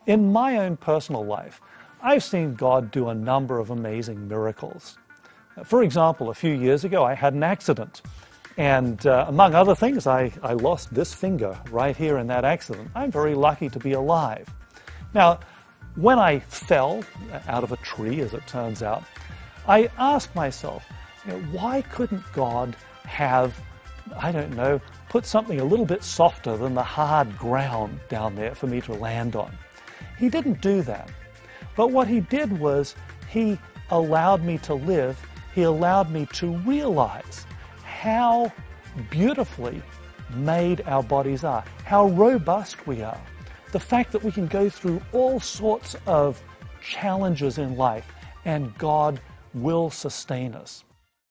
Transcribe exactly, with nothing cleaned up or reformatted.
In my own personal life, I've seen God do a number of amazing miracles. For example, a few years ago, I had an accident. And uh, among other things, I, I lost this finger right here in that accident. I'm very lucky to be alive. Now, when I fell out of a tree, as it turns out, I asked myself, you know, why couldn't God have, I don't know, put something a little bit softer than the hard ground down there for me to land on? He didn't do that. But what he did was he allowed me to live. He allowed me to realize how beautifully made our bodies are, how robust we are. The fact that we can go through all sorts of challenges in life and God will sustain us.